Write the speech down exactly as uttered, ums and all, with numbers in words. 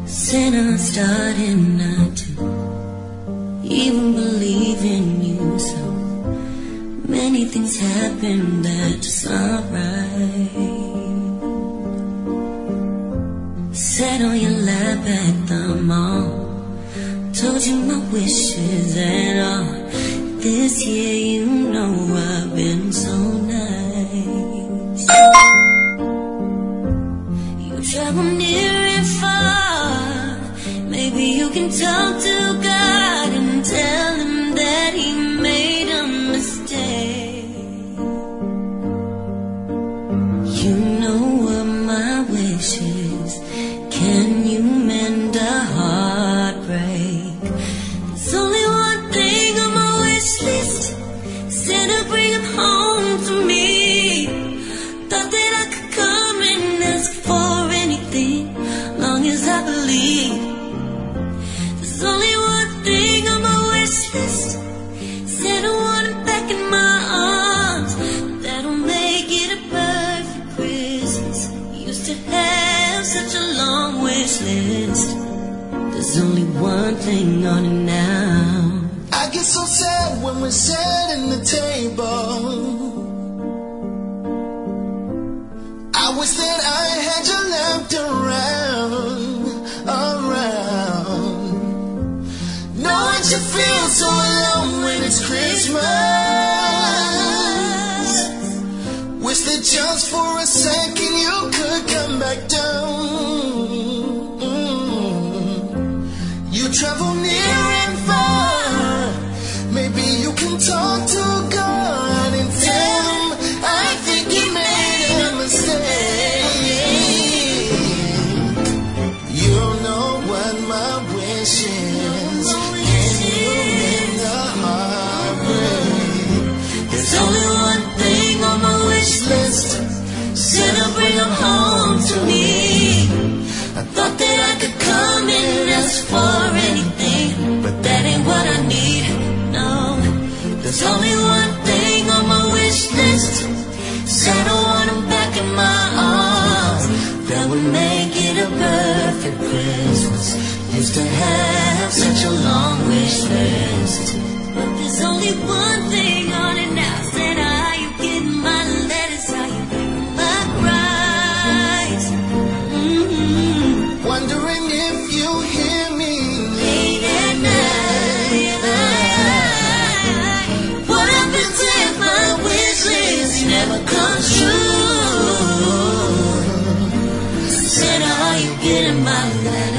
Said I'm starting not to even believe in you. So many things happen that just aren't right. Sat on your lap at the mall, told you my wishes and all. This year you know I've been so nice. You travel near and far. Maybe you can talk to God and tell him that he made a mistake. You know what my wish is. Can you mend a heartbreak? There's only one thing on my wish list. Santa, bring him home to me. Thought that I could come and ask for anything, long as I believe. There's only one thing on my wish list. Said I want him back in my arms. That'll make it a perfect Christmas. Used to have such a long wish list. There's only one thing on it now. I get so sad when we're setting the table. I wish that I had you left around, around. Knowing you feel so alone when it's Christmas. Wish that just for a second you could come back down. You travel near and far. Maybe you can talk to God and tell him I think he made a mistake. You don't know what my wish is. Can you mend the heartbreak? There's only one thing on my wish list. Said I'll bring him home to me. I thought that I could come and ask for anything, but that ain't what I need, no. There's only one thing on my wish list. Said I want him back in my arms. That would make it a perfect Christmas. Used to have such a long wish list, but there's only one thing on it now. Said, are you getting my letters? Are you getting my cries? Mm-hmm. Wondering if you hear me late at night. What happens if my wish list never comes true? Said, are you getting my letters?